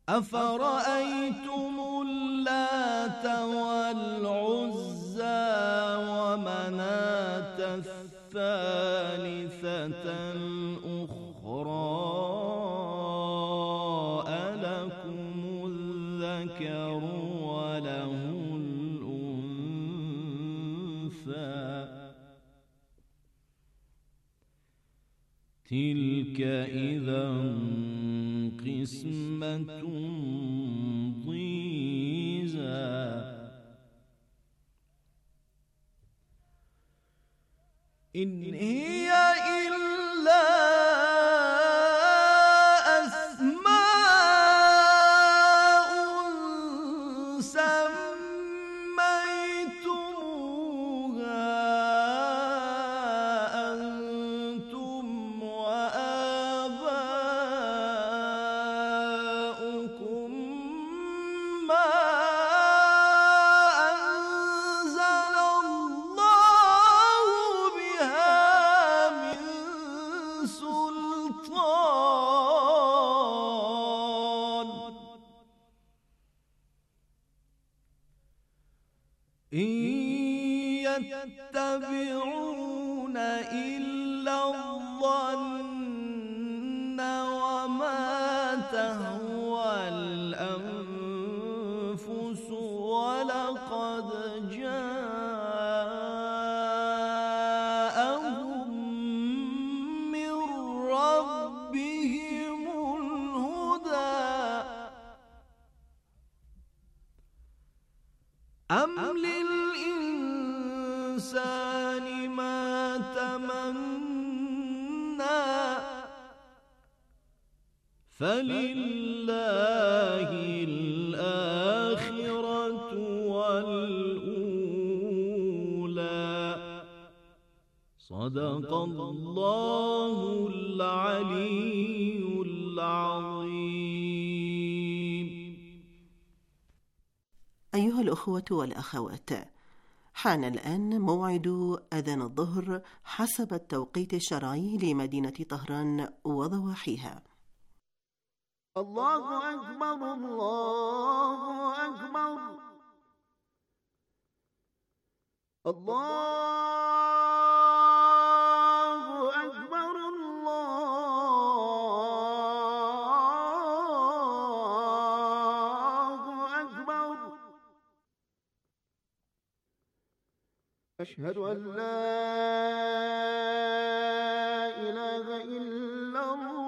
أفرأيتم اللات والعزى ومناة الثالثة الأخرى ألكم الذكر وله الأنثى تلك إذا قسمة ضيزى إن هي إلا أسماء سميتموها أنتم وآباؤكم ما أنزل الله بها من سلطان إن يتبعون إلا الظن وما تهوى الأنفس ولقد جاءهم من ربهم الهدى أم للإنسان ما تمنى فلله الآخرة والأولى صدق الله العلي العظيم. أيها الأخوة والأخوات، حان الآن موعد أذان الظهر حسب التوقيت الشرعي لمدينة طهران وضواحيها. الله أكبر الله أكبر الله أكبر الله أكبر أشهد أن لا إله إلا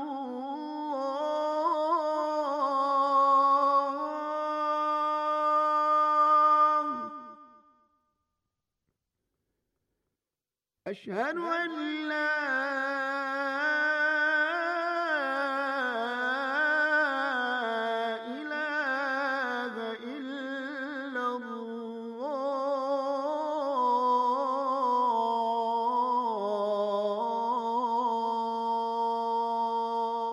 الله أشهد أن لا إله إلا الله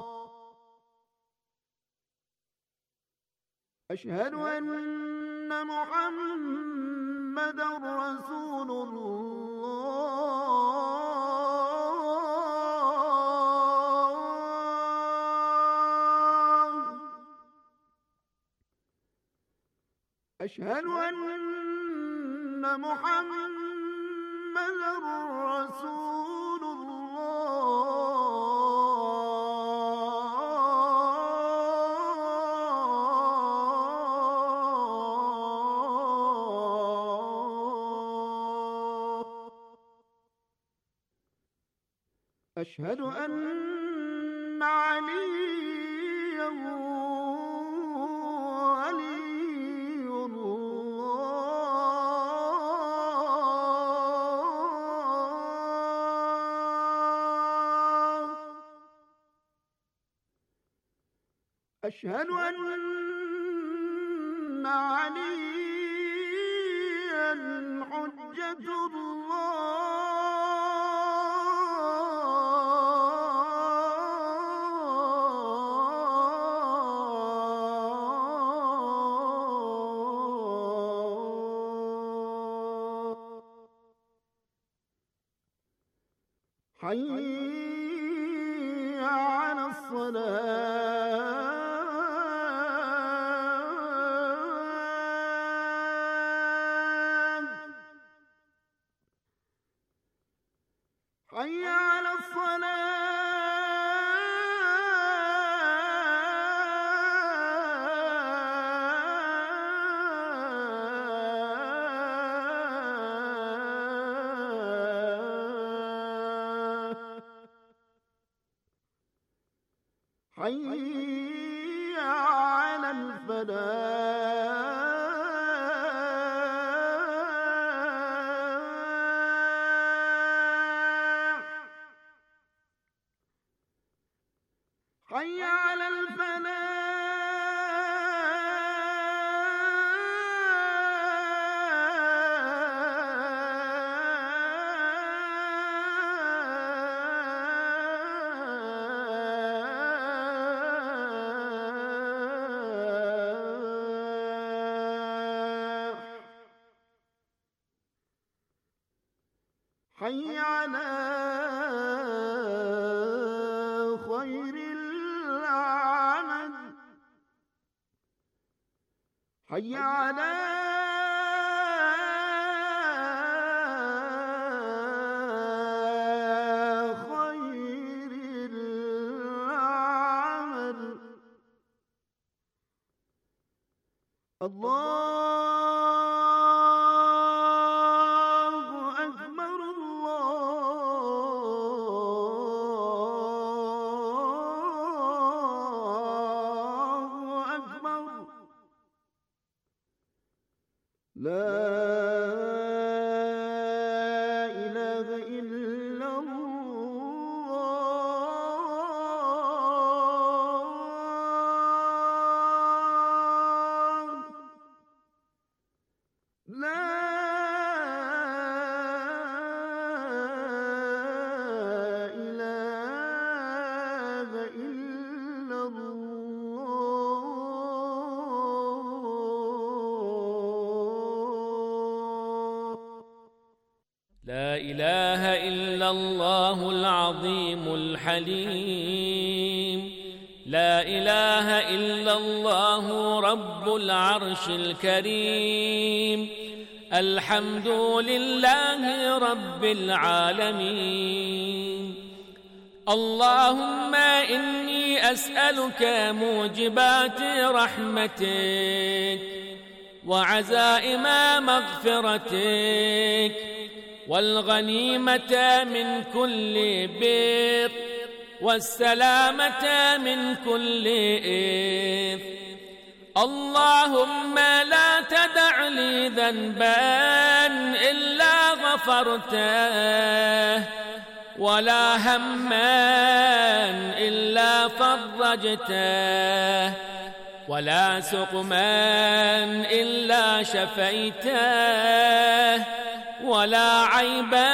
أشهد أن محمدا رسول الله أشهد أن محمدا رسول الله أشهد أن عليا ولي الله أشهد أن عليا حجة الله حي على الصلاة حي على حي على الفلاح حي على حي على خير العمل حي على خير العمل الله لا إله إلا الله لا إله إلا لا إله إلا الله العظيم الحليم لا إله إلا الله رب العرش الكريم الحمد لله رب العالمين اللهم إني أسألك موجبات رحمتك وعزائم مغفرتك والغنيمة من كل بر والسلامة من كل إثم اللهم لا تدع لي ذنبا إلا غفرته ولا هما إلا فرجته ولا سقما إلا شفيته ولا عيبا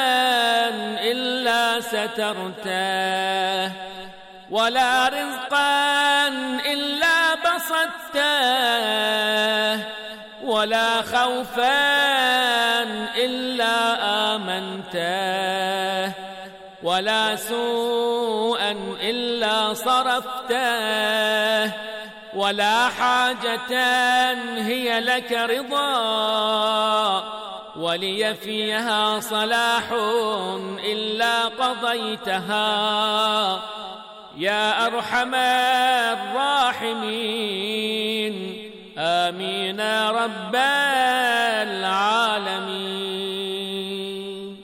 إلا سترته ولا رزقا إلا بسطته ولا خوفا إلا آمنته ولا سوءا إلا صرفته ولا حاجة هي لك رضا ولي فيها صلاح إلا قضيتها يا أرحم الراحمين آمين رب العالمين.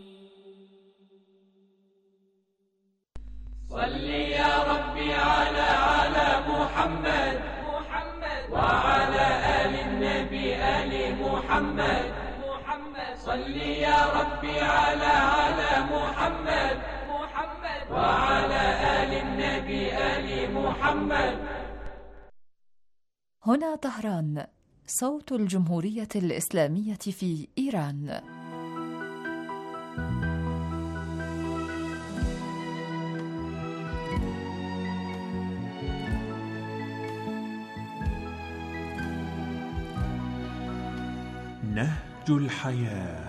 صل يا ربي على محمد وعلى آل النبي آل محمد صل يا ربي على محمد وعلى آل النبي آل محمد. هنا طهران، صوت الجمهورية الإسلامية في إيران. نهج الحياة.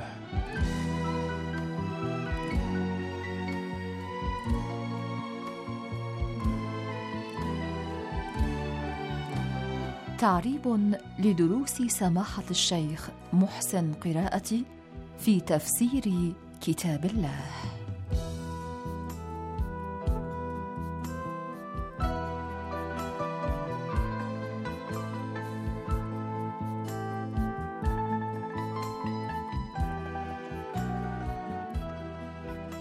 تعريب لدروس سماحة الشيخ محسن قراءتي في تفسير كتاب الله.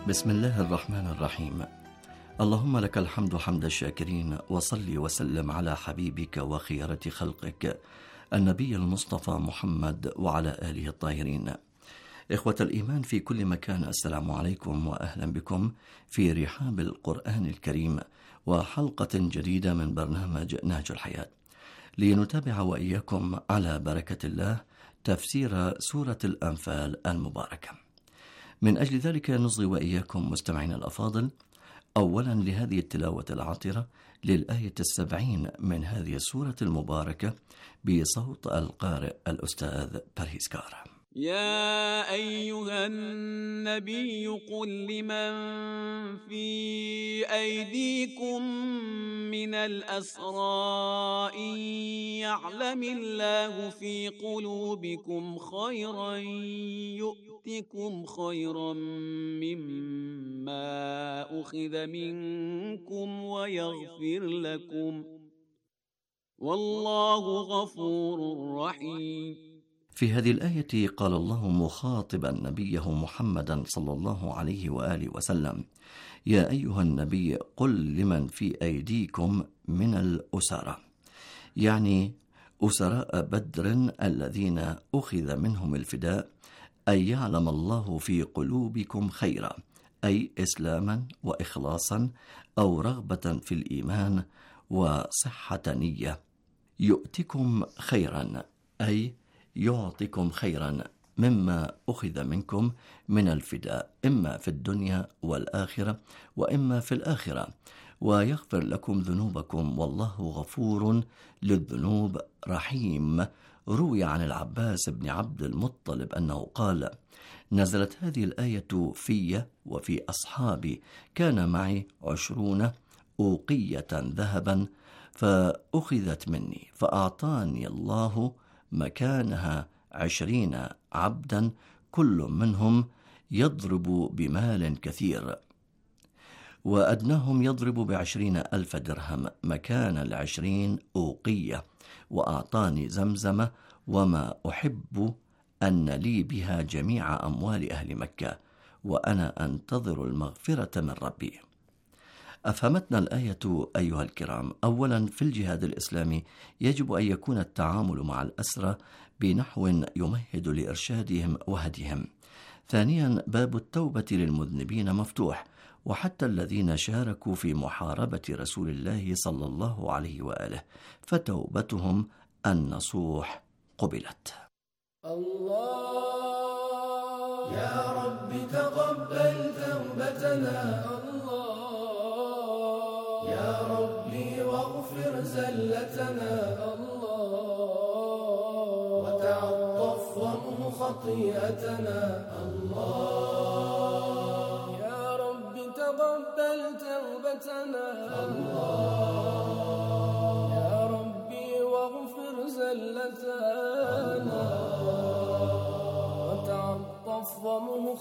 بسم الله الرحمن الرحيم. اللهم لك الحمد حمد الشاكرين، وصل وسلم على حبيبك وخيرة خلقك النبي المصطفى محمد وعلى آله الطاهرين. إخوة الإيمان في كل مكان، السلام عليكم وأهلا بكم في رحاب القرآن الكريم وحلقة جديدة من برنامج نهج الحياة، لنتابع وإياكم على بركة الله تفسير سورة الأنفال المباركة. من أجل ذلك نصغي وإياكم مستمعين الأفاضل أولا لهذه التلاوة العطرة للآية 70 من هذه السورة المباركة بصوت القارئ الأستاذ برهيسكار. يا أيها النبي قل لمن في أيديكم من الأسرى إن يعلم الله في قلوبكم خيرا يؤتكم خيرا مما أخذ منكم ويغفر لكم والله غفور رحيم. في هذه الآية قال الله مخاطبا نبيه محمدا صلى الله عليه وآله وسلم: يا أيها النبي قل لمن في أيديكم من الأسرى، يعني أسراء بدر الذين أخذ منهم الفداء، أن يعلم الله في قلوبكم خيرا، أي إسلاما وإخلاصا أو رغبة في الإيمان وصحة نية. يؤتكم خيرا أي يعطيكم خيرا مما أخذ منكم من الفداء، إما في الدنيا والآخرة وإما في الآخرة، ويغفر لكم ذنوبكم والله غفور للذنوب رحيم. روي عن العباس بن عبد المطلب أنه قال: نزلت هذه الآية في وفي أصحابي، كان معي 20 أوقية ذهبا فأخذت مني، فأعطاني الله مكانها 20 عبدا، كل منهم يضرب بمال كثير، وأدناهم يضرب ب20,000 درهم مكان 20 أوقية، وأعطاني زمزم وما أحب أن لي بها جميع أموال أهل مكة، وأنا أنتظر المغفرة من ربي. أفهمتنا الآية أيها الكرام. أولا، في الجهاد الإسلامي يجب أن يكون التعامل مع الأسرى بنحو يمهد لإرشادهم وهديهم. ثانيا، باب التوبة للمذنبين مفتوح، وحتى الذين شاركوا في محاربة رسول الله صلى الله عليه وآله فتوبتهم النصوح قبلت. الله يا رب تقبل توبتنا، يا ربي واغفر زلتنا، وتعطف وامه خطيئتنا. الله يا رب تقبل توبتنا، يا ربي واغفر زلتنا، وتعطف وامه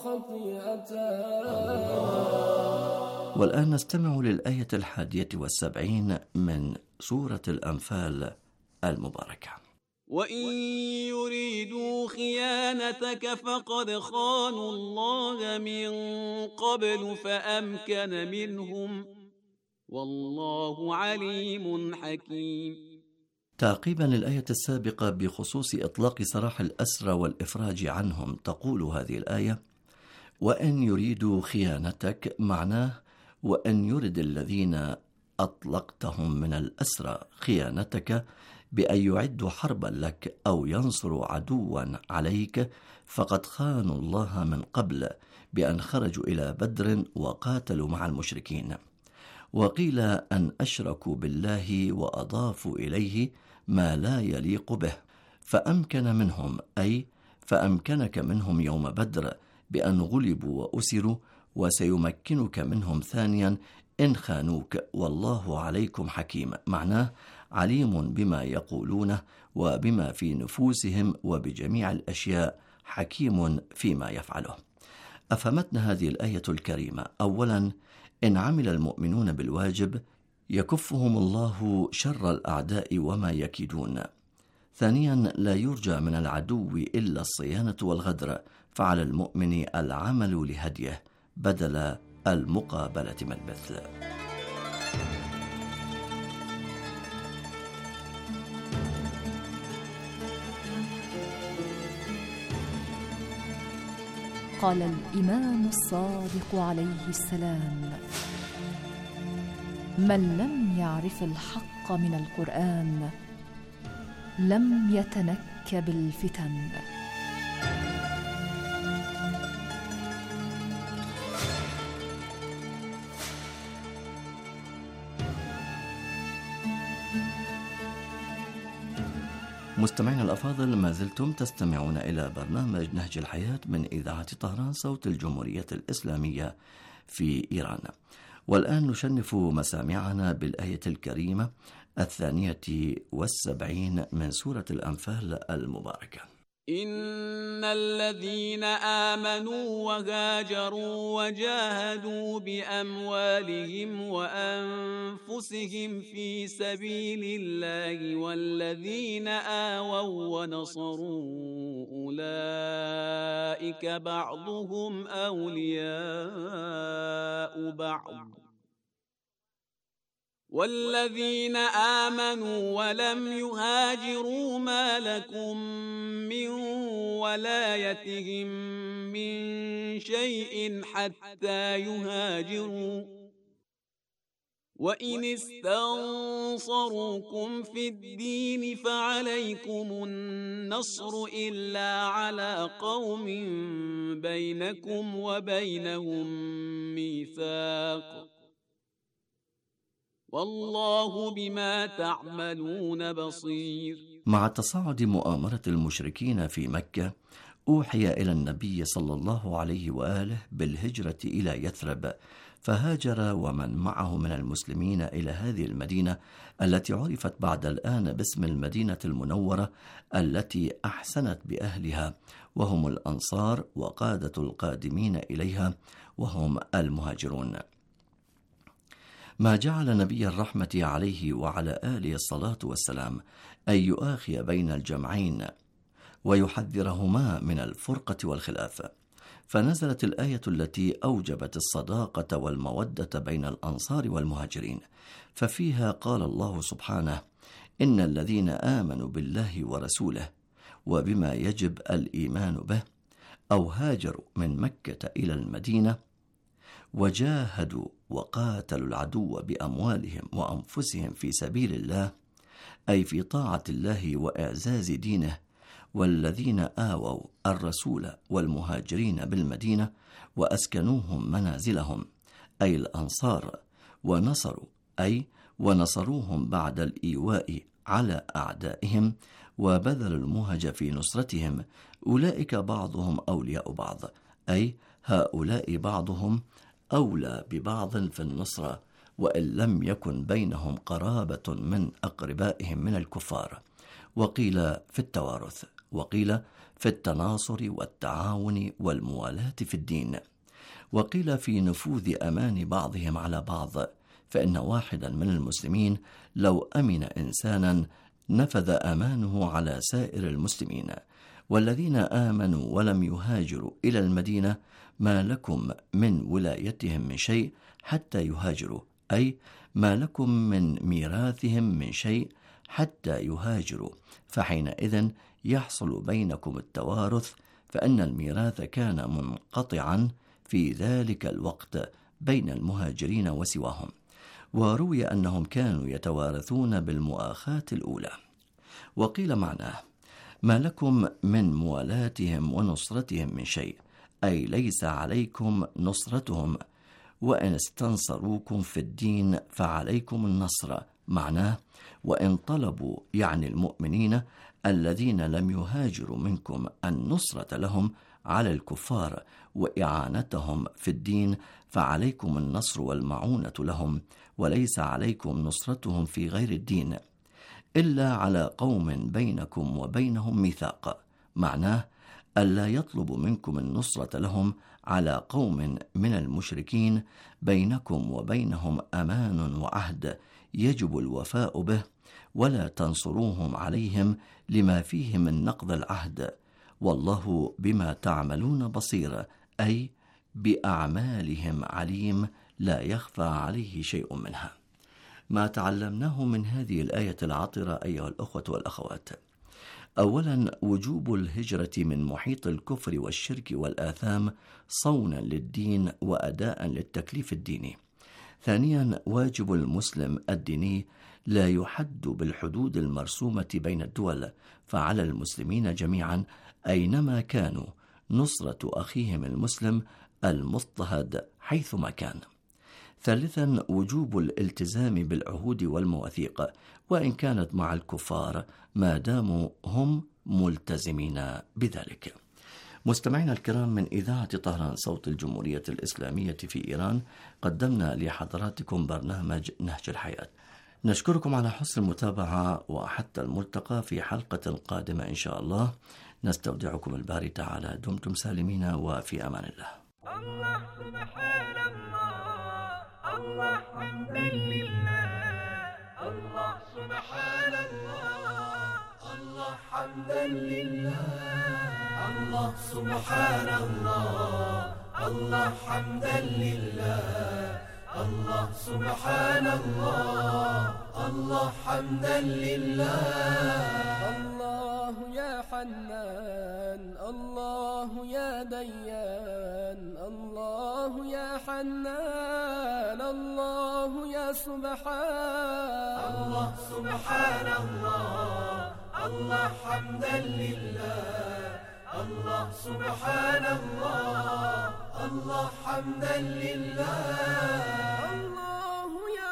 خطيئتنا. والآن نستمع للآية 71 من سورة الأنفال المباركة. وإن يريدوا خيانتك فقد خانوا الله من قبل فأمكن منهم والله عليم حكيم. تعقيبا للآية السابقة بخصوص إطلاق سراح الأسرى والإفراج عنهم، تقول هذه الآية: وإن يريدوا خيانتك، معناه وأن يرد الذين أطلقتهم من الأسرى خيانتك بأن يعدوا حربا لك أو ينصروا عدوا عليك، فقد خانوا الله من قبل بأن خرجوا إلى بدر وقاتلوا مع المشركين. وقيل أن أشركوا بالله وأضافوا إليه ما لا يليق به، فأمكن منهم، أي فأمكنك منهم يوم بدر بأن غلبوا وأسروا، وسيمكنك منهم ثانيا إن خانوك، والله عليكم حكيم، معناه عليم بما يقولونه وبما في نفوسهم وبجميع الأشياء، حكيم فيما يفعله. أفهمتنا هذه الآية الكريمة. أولا، إن عمل المؤمنون بالواجب يكفهم الله شر الأعداء وما يكيدون. ثانيا، لا يرجى من العدو إلا الصيانة والغدر، فعلى المؤمن العمل لهديه، بدل المقابلة من مثل. قال الإمام الصادق عليه السلام: من لم يعرف الحق من القرآن لم يتنكب الفتن. مستمعينا الأفاضل، ما زلتم تستمعون إلى برنامج نهج الحياة من إذاعة طهران صوت الجمهورية الإسلامية في إيران. والآن نشنف مسامعنا بالآية الكريمة 72 من سورة الأنفال المباركة: إن الذين آمنوا وهاجروا وجاهدوا بأموالهم وأنفسهم في سبيل الله والذين آووا ونصروا أولئك بعضهم أولياء بعض والذين آمنوا ولم يهاجروا ما لكم من ولايتهم من شيء حتى يهاجروا وإن استنصروكم في الدين فعليكم النصر إلا على قوم بينكم وبينهم ميثاق والله بما تعملون بصير. مع تصاعد مؤامرة المشركين في مكة، أوحي إلى النبي صلى الله عليه وآله بالهجرة إلى يثرب، فهاجر ومن معه من المسلمين إلى هذه المدينة التي عرفت بعد الآن باسم المدينة المنورة، التي أحسنت بأهلها، وهم الأنصار وقادة القادمين إليها وهم المهاجرون. ما جعل نبي الرحمة عليه وعلى آله الصلاة والسلام أن يؤاخي بين الجمعين ويحذرهما من الفرقة والخلاف، فنزلت الآية التي أوجبت الصداقة والمودة بين الأنصار والمهاجرين، ففيها قال الله سبحانه: إن الذين آمنوا بالله ورسوله وبما يجب الإيمان به أو هاجروا من مكة إلى المدينة وجاهدوا وقاتلوا العدو بأموالهم وأنفسهم في سبيل الله، أي في طاعة الله وإعزاز دينه، والذين آووا الرسول والمهاجرين بالمدينة وأسكنوهم منازلهم، أي الأنصار، ونصروا أي ونصروهم بعد الإيواء على أعدائهم وبذلوا المهج في نصرتهم، أولئك بعضهم أولياء بعض، أي هؤلاء بعضهم أولى ببعض في النصرة، وإن لم يكن بينهم قرابة من أقربائهم من الكفار. وقيل في التوارث، وقيل في التناصر والتعاون والموالاة في الدين، وقيل في نفوذ أمان بعضهم على بعض، فإن واحدا من المسلمين لو أمن إنسانا نفذ أمانه على سائر المسلمين. والذين آمنوا ولم يهاجروا إلى المدينة ما لكم من ولايتهم من شيء حتى يهاجروا، أي ما لكم من ميراثهم من شيء حتى يهاجروا، فحينئذ يحصل بينكم التوارث، فإن الميراث كان منقطعا في ذلك الوقت بين المهاجرين وسواهم. وروي أنهم كانوا يتوارثون بالمؤاخاة الأولى. وقيل معناه: ما لكم من موالاتهم ونصرتهم من شيء، أي ليس عليكم نصرتهم، وإن استنصروكم في الدين فعليكم النصر. معناه: وإن طلبوا يعني المؤمنين الذين لم يهاجروا منكم النصرة لهم على الكفار وإعانتهم في الدين فعليكم النصر والمعونة لهم، وليس عليكم نصرتهم في غير الدين إلا على قوم بينكم وبينهم ميثاق. معناه: ألا يطلب منكم النصرة لهم على قوم من المشركين بينكم وبينهم أمان وعهد يجب الوفاء به، ولا تنصروهم عليهم لما فيه من نقض العهد، والله بما تعملون بصير، أي بأعمالهم عليم لا يخفى عليه شيء منها. ما تعلمناه من هذه الآية العطرة أيها الأخوة والأخوات: أولا، وجوب الهجرة من محيط الكفر والشرك والآثام صونا للدين وأداء للتكليف الديني. ثانيا، واجب المسلم الديني لا يحد بالحدود المرسومة بين الدول، فعلى المسلمين جميعا أينما كانوا نصرة أخيهم المسلم المضطهد حيثما كان. ثالثا، وجوب الالتزام بالعهود والمواثيق وإن كانت مع الكفار ما داموا هم ملتزمين بذلك. مستمعينا الكرام، من إذاعة طهران صوت الجمهورية الإسلامية في إيران قدمنا لحضراتكم برنامج نهج الحياة. نشكركم على حسن المتابعة، وحتى الملتقى في حلقة قادمة إن شاء الله. نستودعكم الباري تعالى. دمتم سالمين وفي أمان الله. الله سبحان الله، الله حمدا لله، الله سبحان الله، الله حمدا لله، الله سبحان الله، الله حمدا لله، الله سبحان الله، الله حمدا لله. الله يا حنان، الله يا ديان، الله يا حنان، الله يا سبحان، الله سبحان الله، الله حمدا لله، الله سبحان الله، الله حمدا لله. الله يا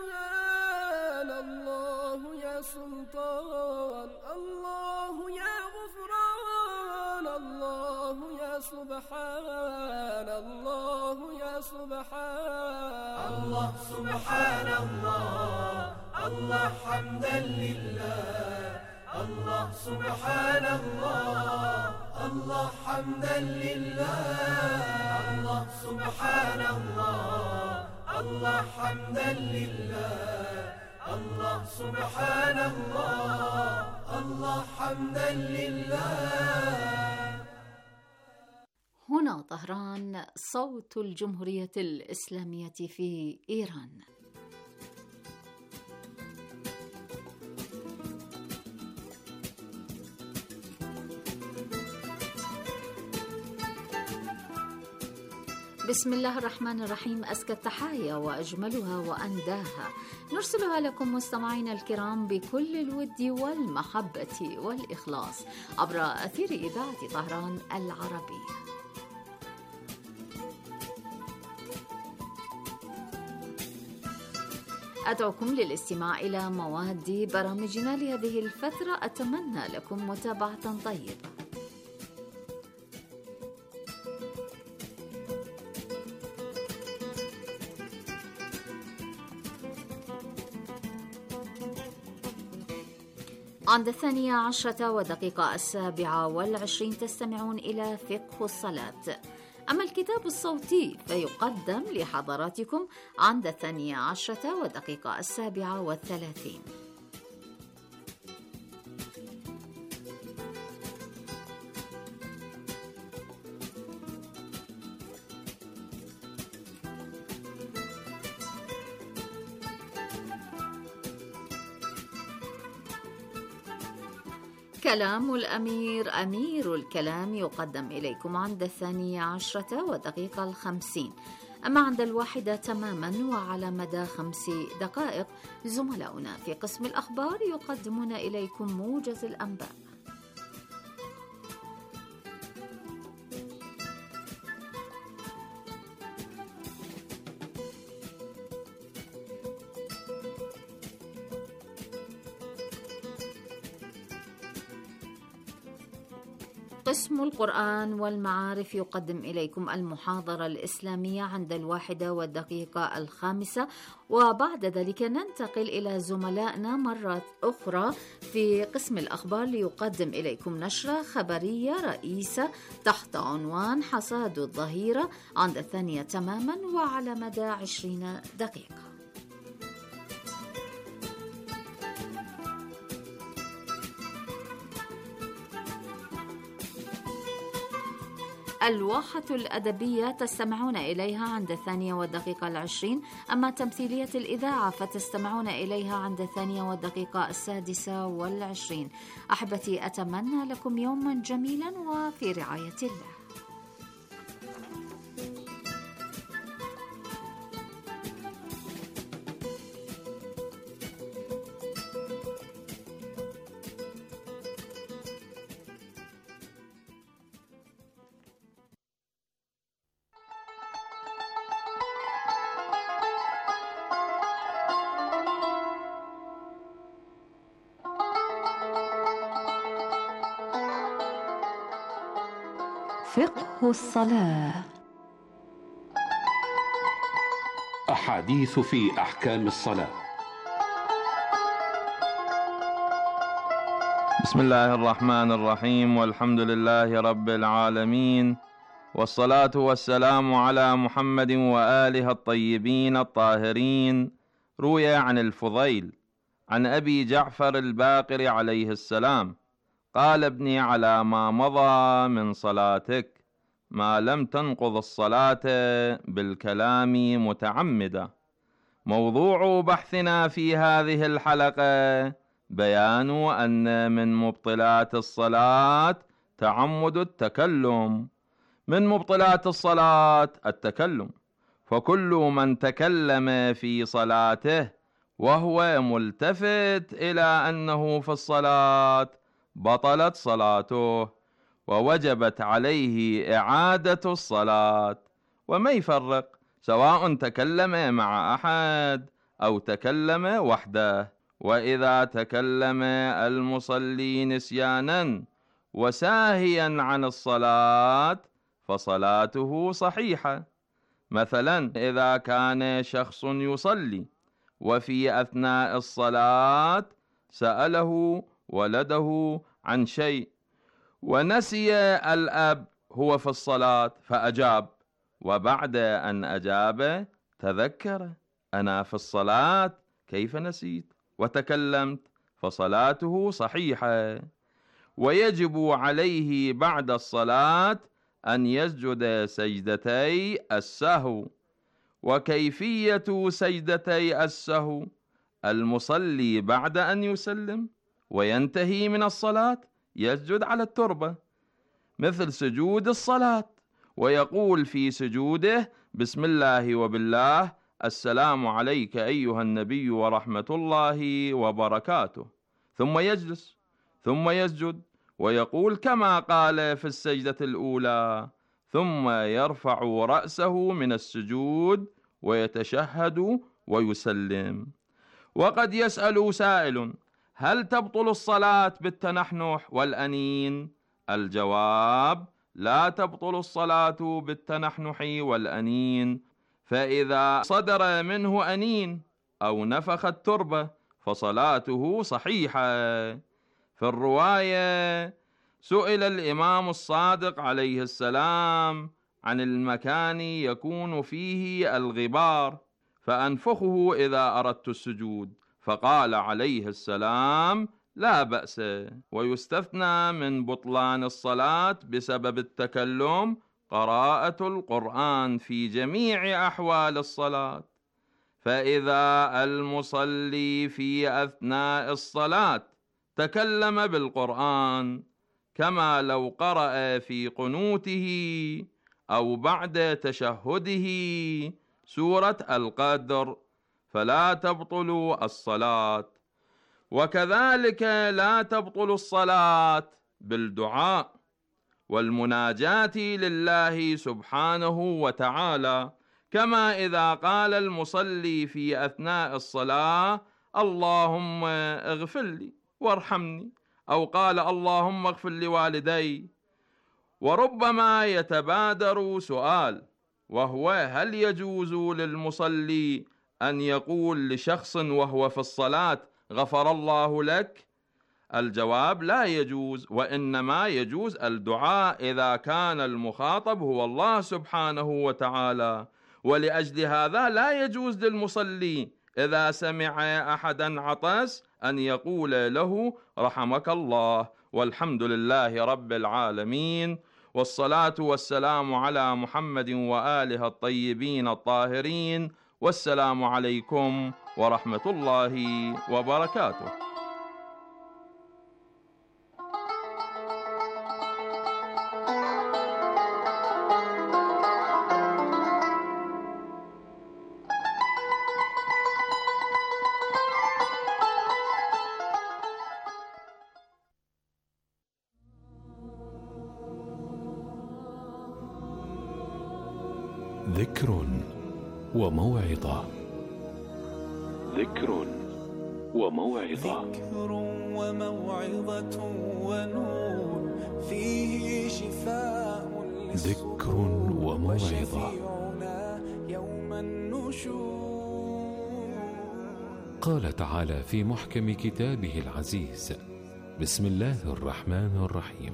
برهان، الله يا سلطان، الله يا غفران، الله يا سبحان، الله يا سبحان، الله سبحان الله، الله حمدا لله، الله سبحان الله، الله حمدا لله، الله سبحان الله، الله حمدا لله، الله سبحان الله، الله حمدا لله. هنا طهران صوت الجمهورية الإسلامية في إيران. بسم الله الرحمن الرحيم. أزكى التحايا وأجملها وأنداها نرسلها لكم مستمعينا الكرام بكل الود والمحبة والإخلاص عبر أثير إذاعة طهران العربية. أدعوكم للاستماع إلى مواد برامجنا لهذه الفترة. أتمنى لكم متابعة طيبة. عند 12:07 تستمعون إلى فقه الصلاة. أما الكتاب الصوتي فيقدم لحضراتكم عند 12:37. كلام الأمير أمير الكلام يقدم إليكم عند 12:50. أما عند 1 تماما وعلى مدى 5 دقائق زملاؤنا في قسم الأخبار يقدمون إليكم موجز الأنباء. قسم القرآن والمعارف يقدم إليكم المحاضرة الإسلامية عند 1:05. وبعد ذلك ننتقل إلى زملائنا مرة أخرى في قسم الأخبار ليقدم إليكم نشرة خبرية رئيسة تحت عنوان حصاد الظهيرة عند 2 تماما وعلى مدى 20 دقيقة. الواحة الأدبية تستمعون إليها عند 2:20، أما تمثيلية الإذاعة فتستمعون إليها عند 2:26. أحبتي، أتمنى لكم يوما جميلا وفي رعاية الله. فقه الصلاة. أحاديث في أحكام الصلاة. بسم الله الرحمن الرحيم، والحمد لله رب العالمين، والصلاة والسلام على محمد وآله الطيبين الطاهرين. روي عن الفضيل عن أبي جعفر الباقر عليه السلام قال: ابني على ما مضى من صلاتك ما لم تنقض الصلاة بالكلام متعمدا. موضوع بحثنا في هذه الحلقة بيان أن من مبطلات الصلاة تعمد التكلم. من مبطلات الصلاة التكلم، فكل من تكلم في صلاته وهو ملتفت إلى أنه في الصلاة بطلت صلاته ووجبت عليه إعادة الصلاة. وما يفرق سواء تكلم مع أحد أو تكلم وحده. وإذا تكلم المصلي نسيانا وساهيا عن الصلاة فصلاته صحيحة. مثلا إذا كان شخص يصلي وفي أثناء الصلاة سأله ولده عن شيء ونسي الأب هو في الصلاة فأجاب، وبعد أن أجاب تذكر: أنا في الصلاة كيف نسيت؟ وتكلمت، فصلاته صحيحة. ويجب عليه بعد الصلاة أن يسجد سجدتي السهو. وكيفية سجدتي السهو: المصلي بعد أن يسلم وينتهي من الصلاة يسجد على التربة مثل سجود الصلاة، ويقول في سجوده: بسم الله وبالله، السلام عليك أيها النبي ورحمة الله وبركاته، ثم يجلس ثم يسجد ويقول كما قال في السجدة الأولى، ثم يرفع رأسه من السجود ويتشهد ويسلم. وقد يسأل سائل: هل تبطل الصلاة بالتنحنح والأنين؟ الجواب: لا تبطل الصلاة بالتنحنح والأنين، فإذا صدر منه أنين أو نفخ التربة فصلاته صحيحة. في الرواية سئل الإمام الصادق عليه السلام عن المكان يكون فيه الغبار فأنفخه إذا أردت السجود، فقال عليه السلام: لا بأس. ويستثنى من بطلان الصلاة بسبب التكلم قراءة القرآن في جميع أحوال الصلاة. فإذا المصلي في أثناء الصلاة تكلم بالقرآن كما لو قرأ في قنوته أو بعد تشهده سورة القدر فلا تبطل الصلاة. وكذلك لا تبطل الصلاة بالدعاء والمناجاة لله سبحانه وتعالى، كما إذا قال المصلي في أثناء الصلاة: اللهم اغفر لي وارحمني، أو قال: اللهم اغفر لوالدي. وربما يتبادر سؤال، وهو: هل يجوز للمصلي أن يقول لشخص وهو في الصلاة غفر الله لك؟ الجواب: لا يجوز، وإنما يجوز الدعاء إذا كان المخاطب هو الله سبحانه وتعالى. ولأجل هذا لا يجوز للمصلي إذا سمع أحدا عطس أن يقول له رحمك الله والحمد لله رب العالمين. والصلاة والسلام على محمد وآله الطيبين الطاهرين، والسلام عليكم ورحمة الله وبركاته. ذكر وموعظة. ذكر وموعظة. ذكر وموعظة ونور فيه شفاء. ذكر وموعظة. يوم النشور. قال تعالى في محكم كتابه العزيز: بسم الله الرحمن الرحيم.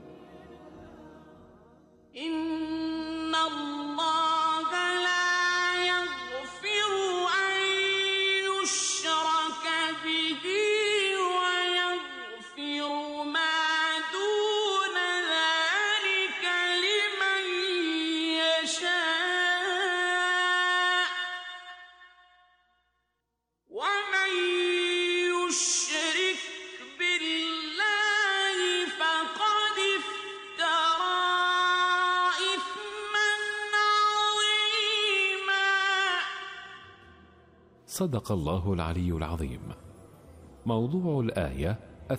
صدق الله العلي العظيم. موضوع الآية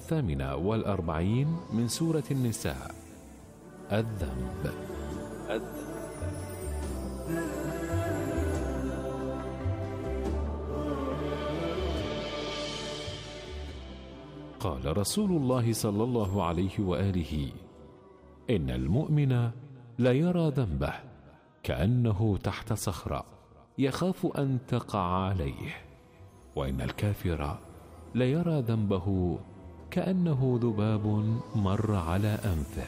48 من سورة النساء: الذنب. قال رسول الله صلى الله عليه وآله: إن المؤمن لا يرى ذنبه كأنه تحت صخرة يخاف أن تقع عليه، وإن الكافر ليرى ذنبه كأنه ذباب مر على أنفه.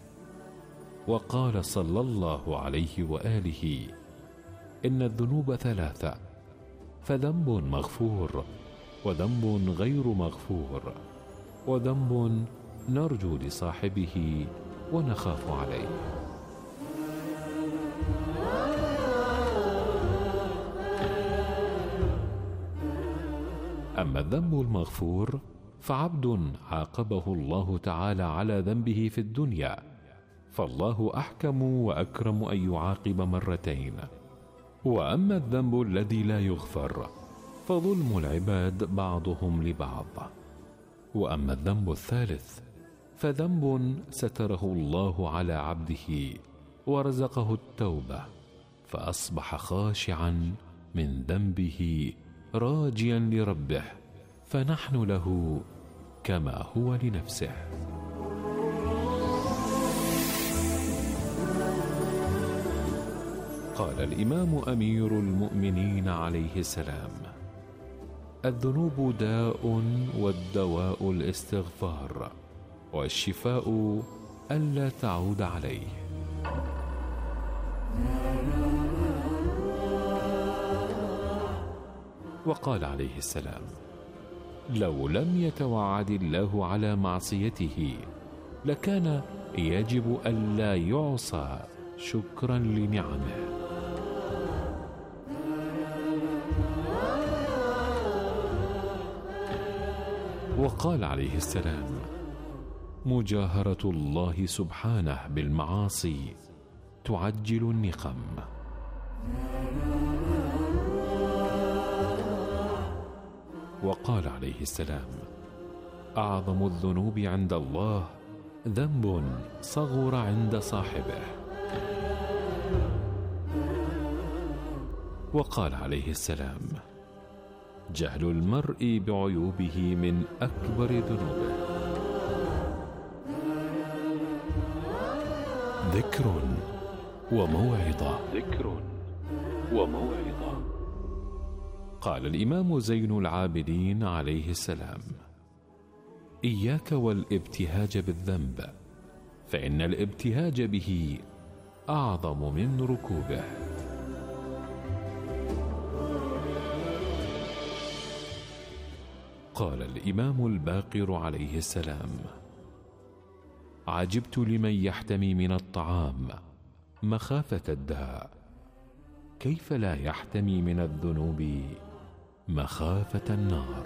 وقال صلى الله عليه وآله: إن الذنوب 3: فذنب مغفور، وذنب غير مغفور، وذنب نرجو لصاحبه ونخاف عليه. أما الذنب المغفور فعبد عاقبه الله تعالى على ذنبه في الدنيا، فالله أحكم وأكرم أن يعاقب مرتين. وأما الذنب الذي لا يغفر فظلم العباد بعضهم لبعض. وأما الذنب الثالث فذنب ستره الله على عبده ورزقه التوبة، فأصبح خاشعا من ذنبه راجيا لربه، فنحن له كما هو لنفسه. قال الإمام أمير المؤمنين عليه السلام: الذنوب داء، والدواء الاستغفار، والشفاء ألا تعود عليه. وقال عليه السلام: لو لم يتوعد الله على معصيته لكان يجب ألا يعصى شكرا لنعمه. وقال عليه السلام: مجاهرة الله سبحانه بالمعاصي تعجل النقم. وقال عليه السلام: أعظم الذنوب عند الله ذنب صغر عند صاحبه. وقال عليه السلام: جهل المرء بعيوبه من أكبر ذنوبه. ذكر وموعظة. ذكر وموعظة. قال الإمام زين العابدين عليه السلام: إياك والابتهاج بالذنب، فإن الابتهاج به أعظم من ركوبه. قال الإمام الباقر عليه السلام: عجبت لمن يحتمي من الطعام مخافة الداء، كيف لا يحتمي من الذنوب مخافة النار.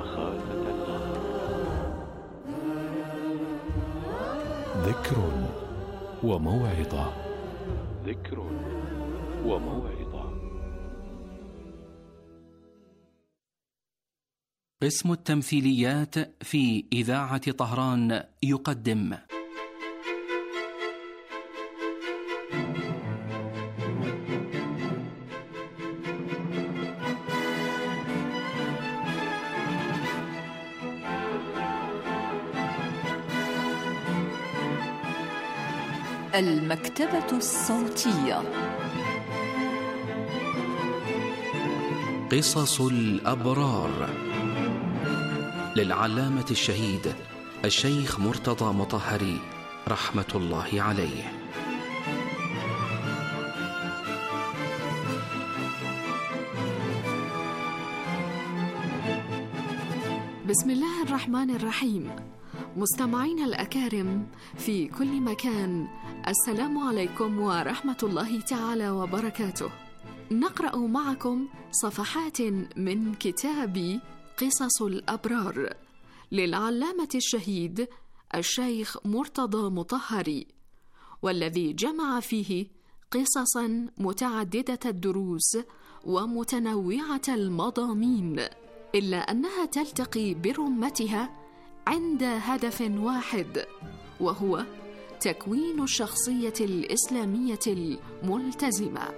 ذكر وموعظة. قسم التمثيليات في إذاعة طهران يقدم المكتبة الصوتية. قصص الأبرار للعلامة الشهيد الشيخ مرتضى مطهري رحمة الله عليه. بسم الله الرحمن الرحيم. مستمعين الأكارم في كل مكان، السلام عليكم ورحمة الله تعالى وبركاته. نقرأ معكم صفحات من كتاب قصص الأبرار للعلامة الشهيد الشيخ مرتضى مطهري، والذي جمع فيه قصصا متعددة الدروس ومتنوعة المضامين، إلا أنها تلتقي برمتها عند هدف واحد، وهو تكوين الشخصية الإسلامية الملتزمة.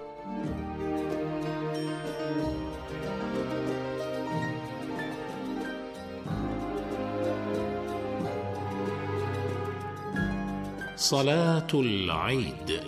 صلاة العيد.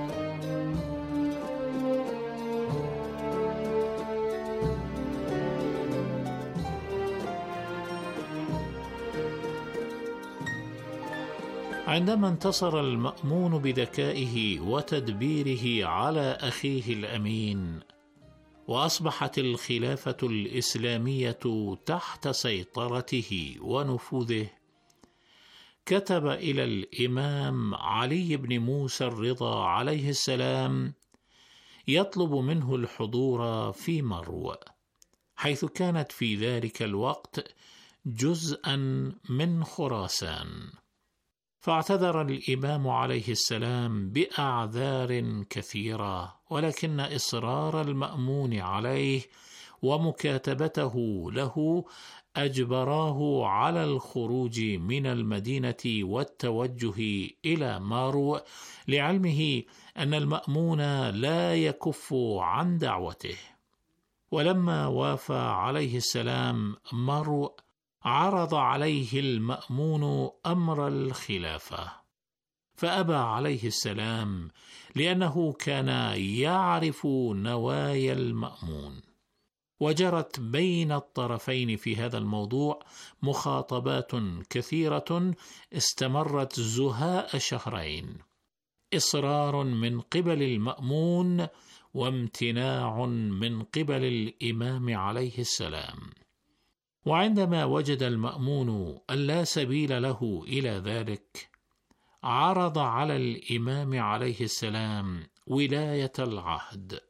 عندما انتصر المأمون بذكائه وتدبيره على أخيه الأمين، وأصبحت الخلافة الإسلامية تحت سيطرته ونفوذه، كتب إلى الإمام علي بن موسى الرضا عليه السلام يطلب منه الحضور في مرو، حيث كانت في ذلك الوقت جزءا من خراسان. فاعتذر الإمام عليه السلام بأعذار كثيرة، ولكن إصرار المأمون عليه ومكاتبته له أجبراه على الخروج من المدينة والتوجه إلى مارو، لعلمه أن المأمون لا يكف عن دعوته. ولما وافى عليه السلام مارو، عرض عليه المأمون أمر الخلافة، فأبى عليه السلام، لأنه كان يعرف نوايا المأمون. وجرت بين الطرفين في هذا الموضوع مخاطبات كثيرة استمرت زهاء شهرين، إصرار من قبل المأمون وامتناع من قبل الإمام عليه السلام. وعندما وجد المأمون أن لا سبيل له إلى ذلك، عرض على الإمام عليه السلام ولاية العهد،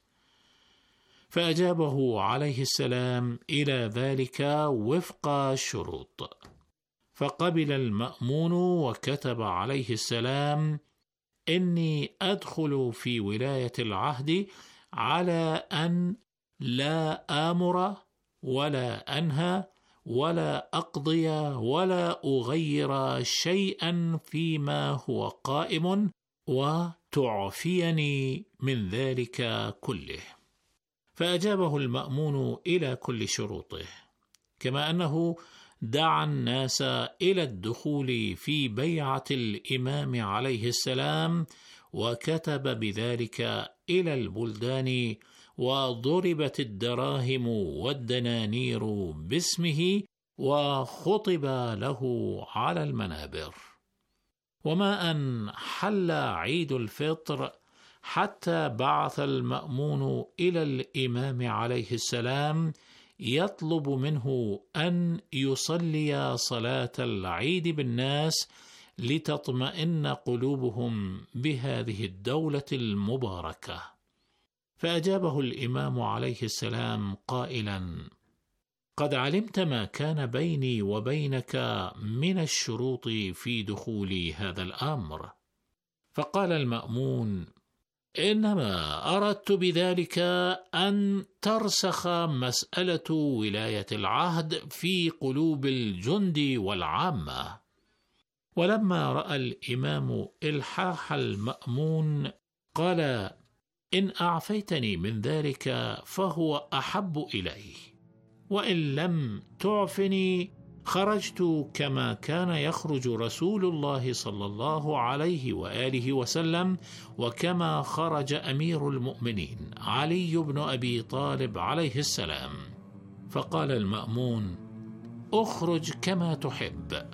فأجابه عليه السلام إلى ذلك وفق شروط. فقبل المأمون وكتب عليه السلام: إني أدخل في ولاية العهد على أن لا آمر ولا أنهى ولا أقضي ولا أغير شيئا فيما هو قائم، وتعفيني من ذلك كله. فأجابه المأمون إلى كل شروطه، كما أنه دعا الناس إلى الدخول في بيعة الإمام عليه السلام، وكتب بذلك إلى البلدان، وضربت الدراهم والدنانير باسمه، وخطب له على المنابر. وما أن حل عيد الفطر حتى بعث المأمون إلى الإمام عليه السلام يطلب منه أن يصلي صلاة العيد بالناس، لتطمئن قلوبهم بهذه الدولة المباركة. فأجابه الإمام عليه السلام قائلا: قد علمت ما كان بيني وبينك من الشروط في دخول هذا الأمر. فقال المأمون: إنما أردت بذلك أن ترسخ مسألة ولاية العهد في قلوب الجند والعامة. ولما رأى الإمام إلحاح المأمون قال: إن أعفيتني من ذلك فهو أحب إلي، وإن لم تعفني خرجت كما كان يخرج رسول الله صلى الله عليه وآله وسلم، وكما خرج أمير المؤمنين علي بن أبي طالب عليه السلام. فقال المأمون: أخرج كما تحب.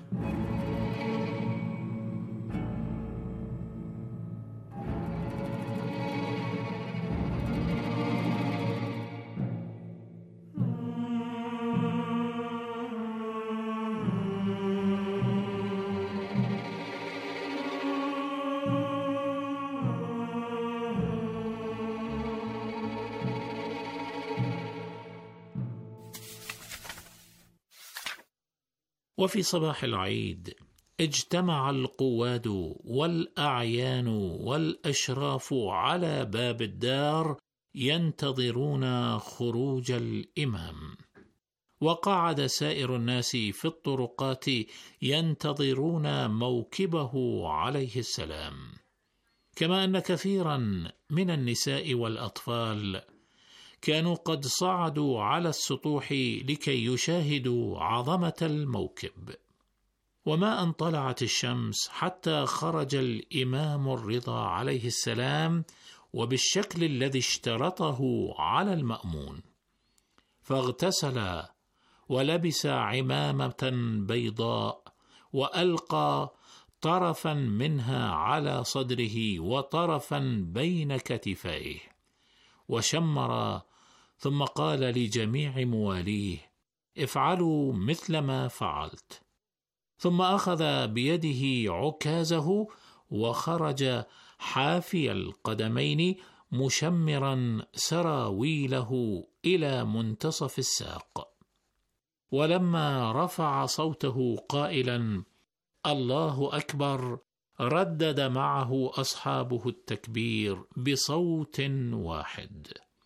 وفي صباح العيد اجتمع القواد والأعيان والأشراف على باب الدار ينتظرون خروج الإمام، وقعد سائر الناس في الطرقات ينتظرون موكبه عليه السلام، كما أن كثيرا من النساء والأطفال كانوا قد صعدوا على السطوح لكي يشاهدوا عظمة الموكب. وما أن طلعت الشمس حتى خرج الإمام الرضا عليه السلام وبالشكل الذي اشترطه على المأمون، فاغتسل ولبس عمامة بيضاء وألقى طرفا منها على صدره وطرفا بين كتفيه، وشمر، ثم قال لجميع مواليه: افعلوا مثل ما فعلت. ثم أخذ بيده عكازه وخرج حافي القدمين مشمرا سراويله إلى منتصف الساق. ولما رفع صوته قائلا: الله أكبر، ردد معه أصحابه التكبير بصوت واحد.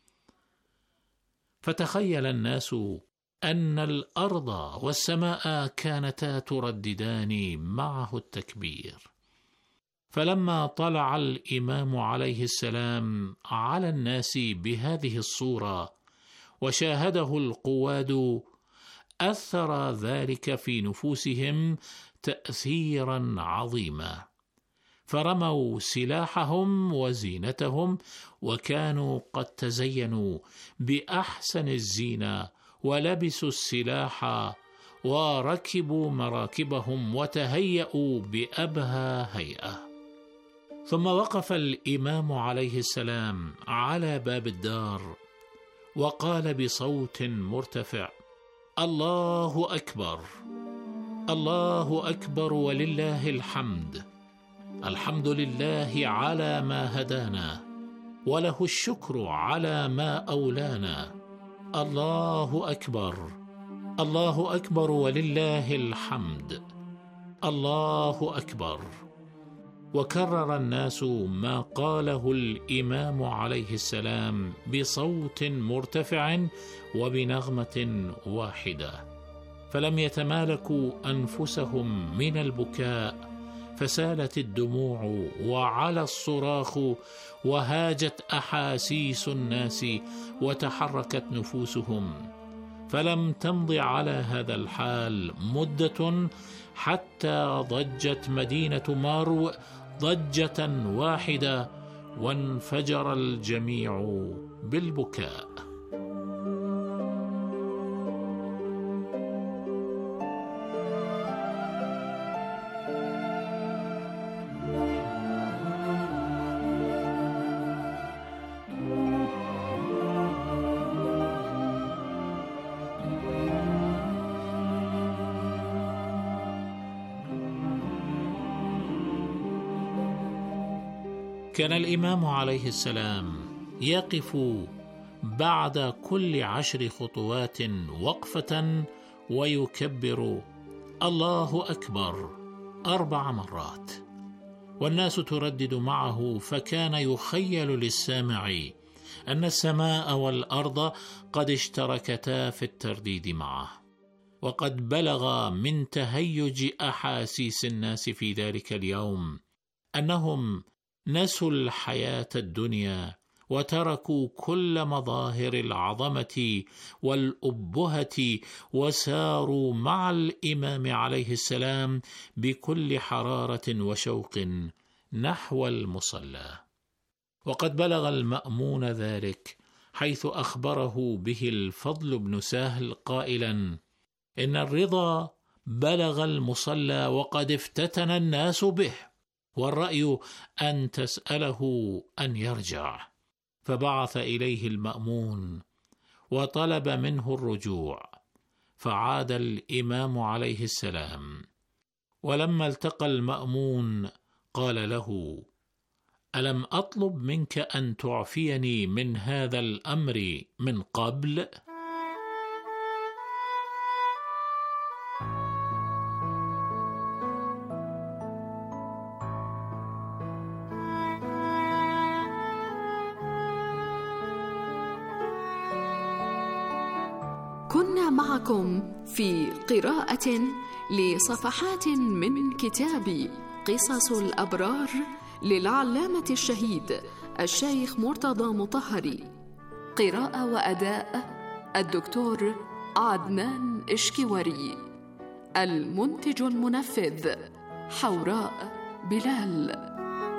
فتخيل الناس أن الأرض والسماء كانتا ترددان معه التكبير. فلما طلع الإمام عليه السلام على الناس بهذه الصورة وشاهده القواد، أثر ذلك في نفوسهم تأثيرا عظيما، فرموا سلاحهم وزينتهم، وكانوا قد تزينوا بأحسن الزينة ولبسوا السلاح وركبوا مراكبهم وتهيأوا بأبهى هيئة. ثم وقف الإمام عليه السلام على باب الدار وقال بصوت مرتفع: الله أكبر، الله أكبر ولله الحمد، الحمد لله على ما هدانا، وله الشكر على ما أولانا، الله أكبر، الله أكبر ولله الحمد، الله أكبر. وكرر الناس ما قاله الإمام عليه السلام بصوت مرتفع وبنغمة واحدة، فلم يتمالكوا أنفسهم من البكاء، فسالت الدموع وعلى الصراخ، وهاجت أحاسيس الناس وتحركت نفوسهم. فلم تمض على هذا الحال مدة حتى ضجت مدينة مارو ضجة واحدة، وانفجر الجميع بالبكاء. كان الإمام عليه السلام يقف بعد كل 10 خطوات وقفة ويكبر الله أكبر 4 مرات، والناس تردد معه، فكان يخيل للسامع أن السماء والأرض قد اشتركتا في الترديد معه. وقد بلغ من تهيج أحاسيس الناس في ذلك اليوم أنهم نسوا الحياة الدنيا وتركوا كل مظاهر العظمة والأبهة وساروا مع الإمام عليه السلام بكل حرارة وشوق نحو المصلى. وقد بلغ المأمون ذلك حيث أخبره به الفضل بن سهل قائلا: إن الرضا بلغ المصلى وقد افتتن الناس به، والرأي أن تسأله أن يرجع. فبعث إليه المأمون وطلب منه الرجوع، فعاد الإمام عليه السلام، ولما التقى المأمون قال له: ألم أطلب منك أن تعفيني من هذا الأمر من قبل؟ كنا معكم في قراءة لصفحات من كتاب قصص الأبرار للعلامة الشهيد الشيخ مرتضى مطهري. قراءة وأداء الدكتور عدنان إشكواري. المنتج المنفذ حوراء بلال.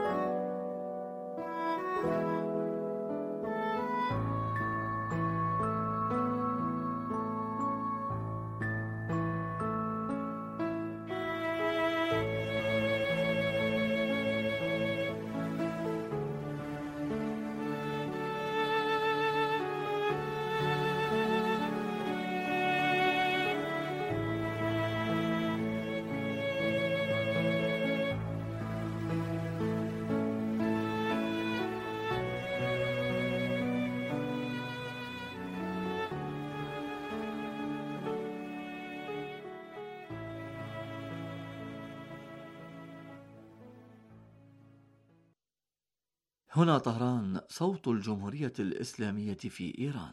هنا طهران، صوت الجمهورية الإسلامية في إيران.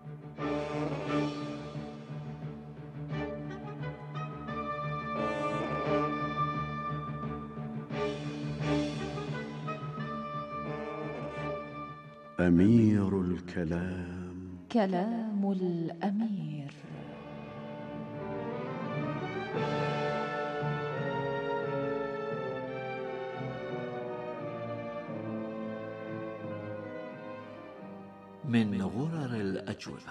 أمير الكلام، كلام الأمير. من غرر الأجوبة.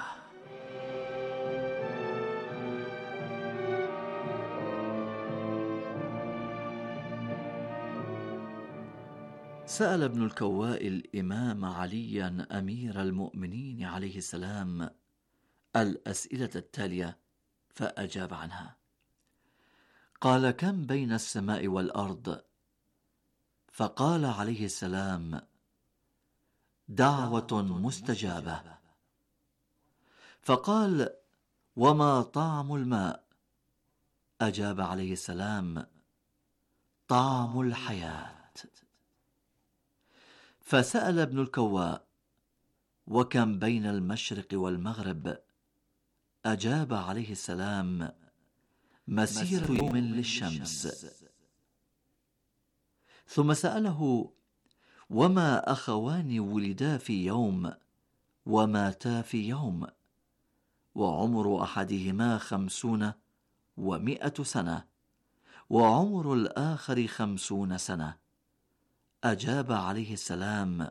سأل ابن الكواء الإمام عليا أمير المؤمنين عليه السلام الأسئلة التالية فأجاب عنها. قال: كم بين السماء والأرض؟ فقال عليه السلام: دعوة مستجابة. فقال: وما طعم الماء؟ أجاب عليه السلام: طعم الحياة. فسأل ابن الكواء: وكم بين المشرق والمغرب؟ أجاب عليه السلام: مسيرة يوم للشمس. ثم سأله: وما أخوان ولدا في يوم وماتا في يوم، وعمر أحدهما 50 و100 سنة، وعمر الآخر 50 سنة؟ أجاب عليه السلام: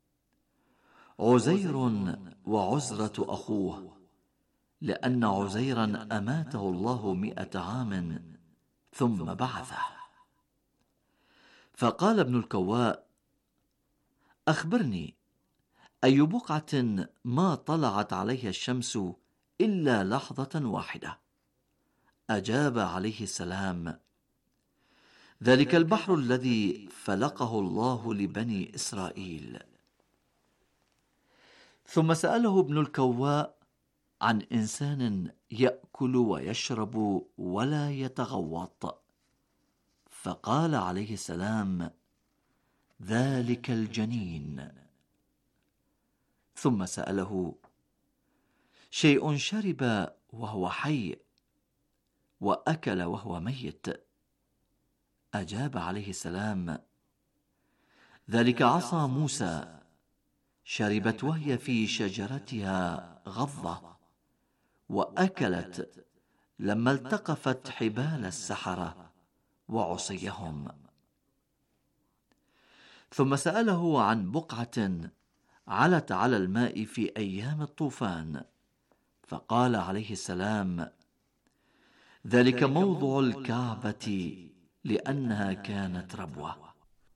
عزير وعزرة أخوه، لأن عزيرا أماته الله 100 عام ثم بعثه. فقال ابن الكواء: أخبرني، أي بقعة ما طلعت عليها الشمس إلا لحظة واحدة؟ أجاب عليه السلام: ذلك البحر الذي فلقه الله لبني إسرائيل. ثم سأله ابن الكواء عن إنسان يأكل ويشرب ولا يتغوط، فقال عليه السلام: ذلك الجنين. ثم سأله: شيء شرب وهو حي وأكل وهو ميت؟ أجاب عليه السلام: ذلك عصا موسى، شربت وهي في شجرتها غضة، وأكلت لما التقفت حبال السحرة وعصيهم. ثم سأله عن بقعة علت على الماء في أيام الطوفان، فقال عليه السلام: ذلك موضع الكعبة لأنها كانت ربوة.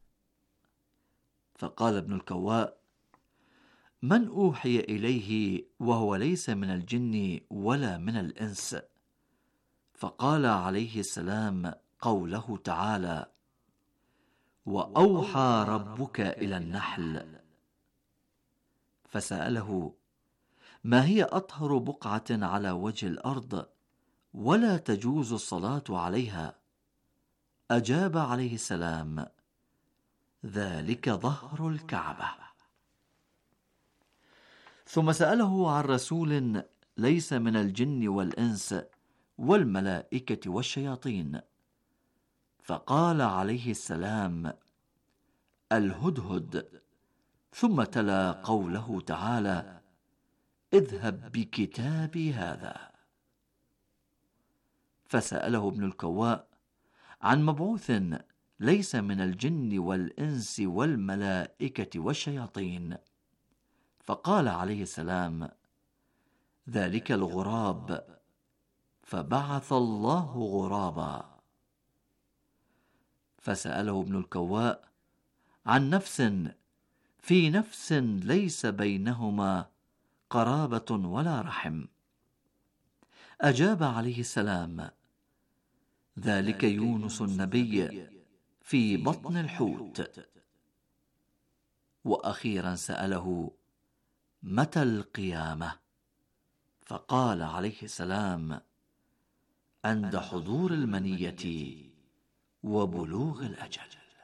فقال ابن الكواء: من أوحي إليه وهو ليس من الجن ولا من الإنس؟ فقال عليه السلام قوله تعالى: وأوحى ربك إلى النحل. فسأله: ما هي أطهر بقعة على وجه الأرض ولا تجوز الصلاة عليها؟ أجاب عليه السلام: ذلك ظهر الكعبة. ثم سأله عن رسول ليس من الجن والإنس والملائكة والشياطين، فقال عليه السلام: الهدهد. ثم تلا قوله تعالى: اذهب بكتابي هذا. فسأله ابن الكواء عن مبعوث ليس من الجن والإنس والملائكة والشياطين، فقال عليه السلام: ذلك الغراب، فبعث الله غرابا. فسأله ابن الكواء عن نفس في نفس ليس بينهما قرابة ولا رحم، أجاب عليه السلام: ذلك يونس النبي في بطن الحوت. وأخيرا سأله: متى القيامة؟ فقال عليه السلام: عند حضور المنية وبلوغ الأجل.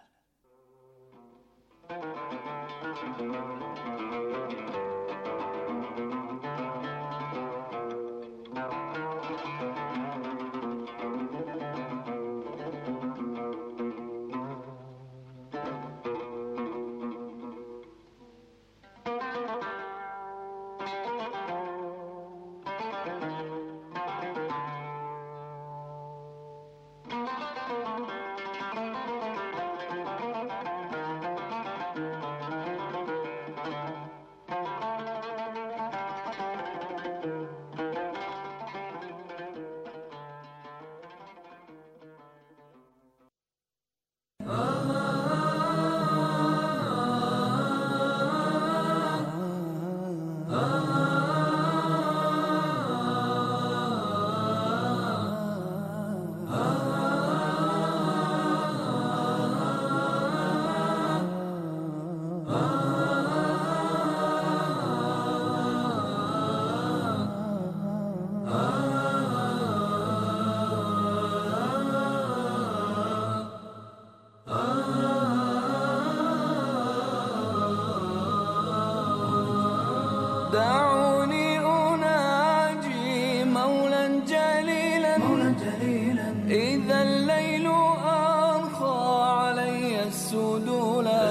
دعوني أناجي مولا جليلا إذا الليل أرخى علي السدولا.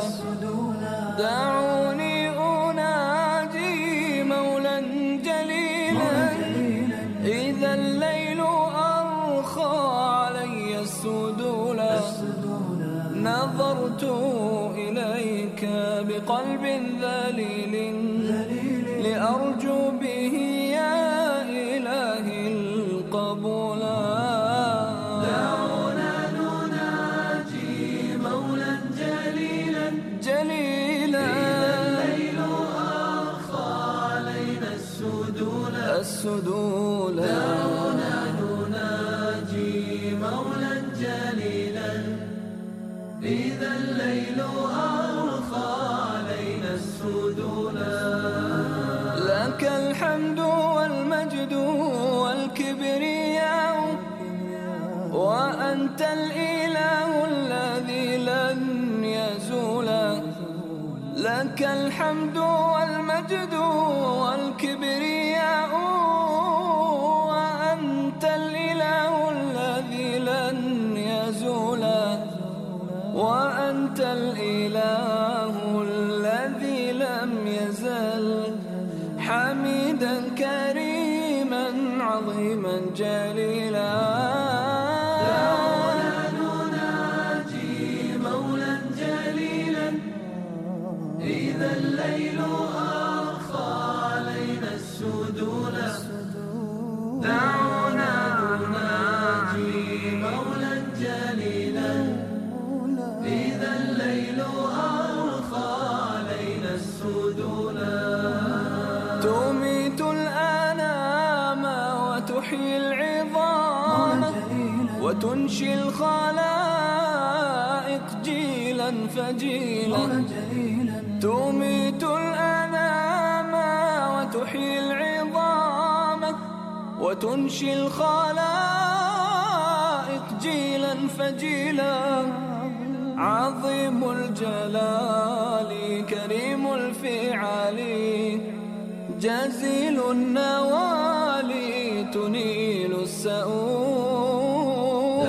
دعوني أناجي مولا جليلا إذا الليل أرخى علي السدولا. نظرت إليك بقلب ذليل لأرجو به يا إلهي القبول. دعونا نناجي مولا جليلا إذا الليل أرخى علينا السدول. دعونا نناجي مولا جليلا إذا الليل أرخى علينا السدولا. لك الحمد والمجد والكبرياء وأنت الإله الذي لن يزول. لك الحمد والمجد والكبرياء وأنت الإله الذي لن يزول. وأنت الإله الذي لم يزل حميدا كريما عظيما جليلا. دعونا نناجي مولا جليلا إذا الليل أرخى علينا السدولا. دعونا نناجي مولا جليلا إذا الليل أرخى علينا السدولا. تميت الأنام وتحيي العظام وتنشي الخلائق جيلا فجيلا. تميت الأنام وتحيي العظام وتنشي الخلائق جيلا فجيلا. عظيم الجلال كريم الفعال جزيل النوال تنيل السؤول.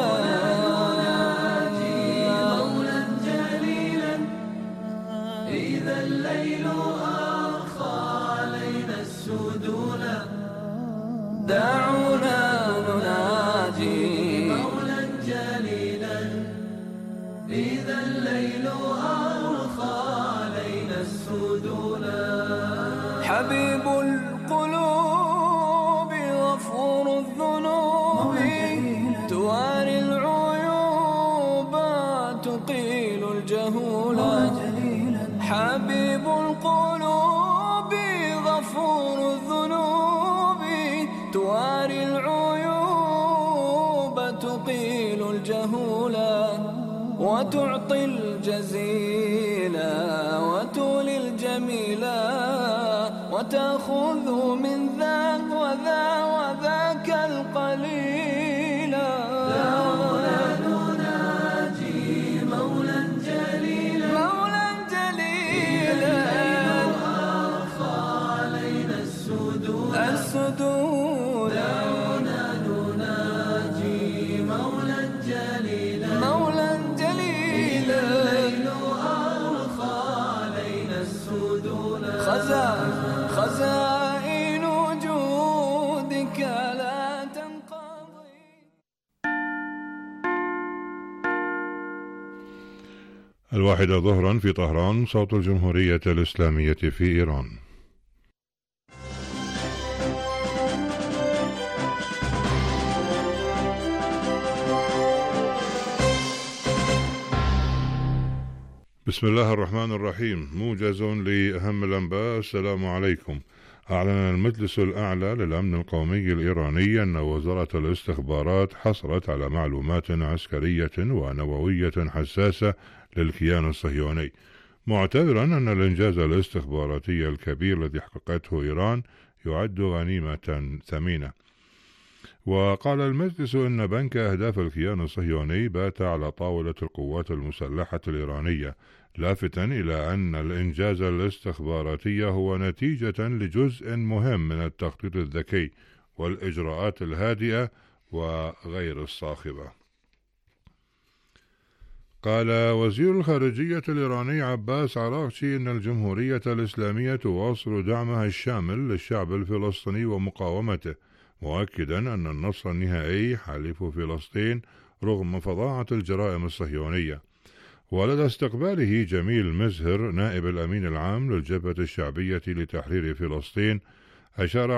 مولا جليلا إذا الليل أرخى علينا السدولا. دعونا نناجي مولا جليلا إذا الليل أرخى علينا السدولا. حبيب القلوب غفور الذنوب تواري العيوب تقيل الجهولا. حبيب القلوب غفور الذنوب تواري العيوب تقيل الجهولا. وتعطي الجزيلا وتولي الجميلا وتأخذ من ذا وذا وذاك القليلا. دعونا نناجي مولا جليلا مولا جليلا أرخى علينا السدود. دعونا نناجي مولا جليلا مولا جليلا الليل أرخى علينا السدولا. خزائن وجودك لا تنقضي. الواحدة ظهرا في طهران، صوت الجمهورية الإسلامية في إيران. بسم الله الرحمن الرحيم. موجز لأهم الأنباء. السلام عليكم. أعلن المجلس الأعلى للأمن القومي الإيراني أن وزارة الاستخبارات حصلت على معلومات عسكرية ونووية حساسة للكيان الصهيوني، معتبرا أن الإنجاز الاستخباراتي الكبير الذي حققته إيران يعد غنيمة ثمينة. وقال المجلس إن بنك أهداف الكيان الصهيوني بات على طاولة القوات المسلحة الإيرانية، لافتا إلى أن الإنجاز الاستخباراتي هو نتيجة لجزء مهم من التخطيط الذكي والإجراءات الهادئة وغير الصاخبة. قال وزير الخارجية الإيراني عباس عراقشي إن الجمهورية الإسلامية تواصل دعمها الشامل للشعب الفلسطيني ومقاومته، مؤكدا أن النصر النهائي حليف فلسطين رغم فظاعة الجرائم الصهيونية. ولدى استقباله جميل مزهر نائب الأمين العام للجبهة الشعبية لتحرير فلسطين، أشار